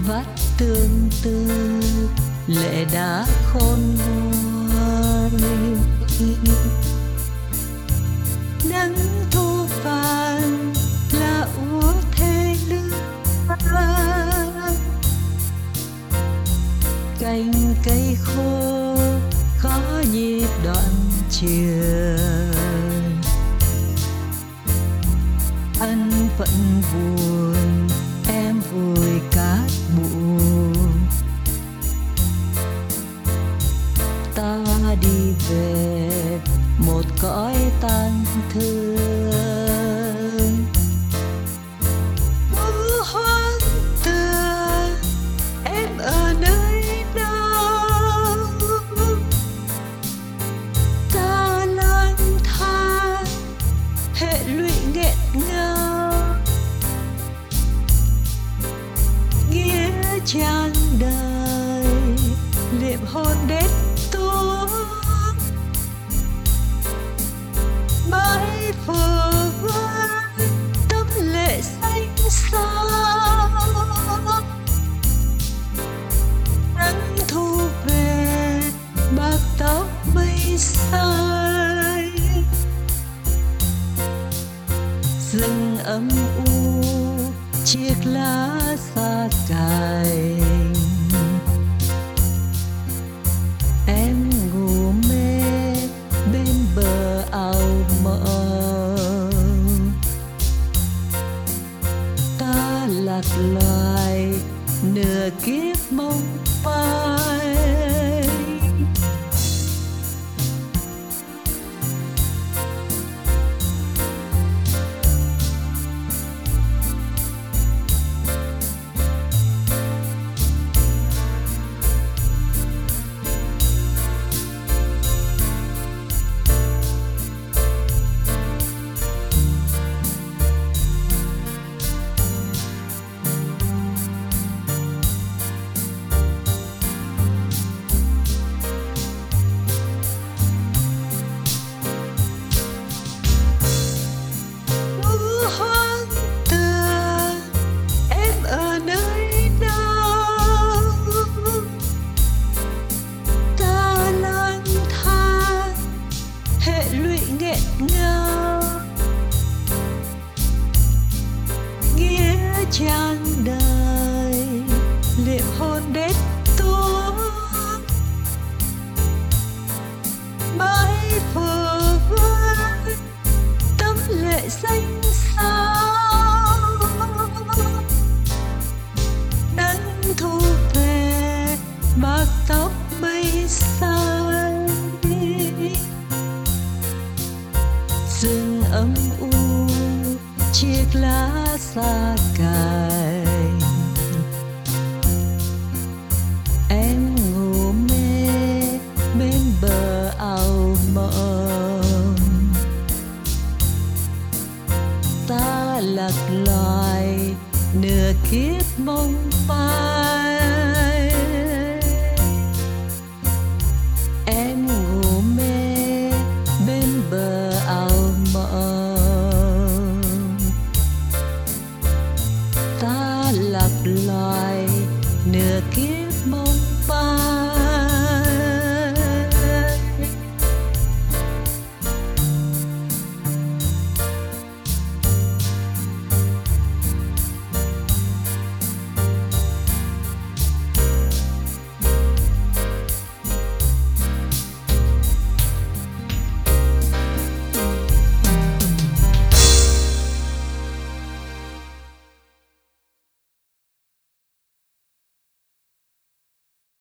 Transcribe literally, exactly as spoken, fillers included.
vắt tương tư lệ đã khôn ngoan. Nắng thu vàng là úa thê lương, cành cây khô khó nhịp đoạn trường. Anh vẫn buồn, em vùi cát buồn. Ta đi về một cõi tang thương. Mưa hoang tàn, em ở nơi đâu? Ta lang thang hệ lụy nghẹn ngào, nghĩa tràn đời liệm hồn đét tuông. Mãi phờ vơi tấm lệ xanh sao, nắng thu về bạc tóc mây xanh. Rừng âm u chiếc lá xa cành, em ngủ mê bên bờ ao mơ. Ta lạc loài nửa kiếp mong phai. Nghẹn ngào nghĩa tràn đời liệm hồn đét tuông. Mãi phờ vơi tấm lệ xanh sao, nắng thu về bạc tóc mây xanh. Rừng âm u chiếc lá xa cành, em ngủ mê bên bờ ao mộng. Ta lạc loài nửa kiếp mong phai. Em ngủ mê bên bờ ao mộng. Ta lạc loài nửa kiếp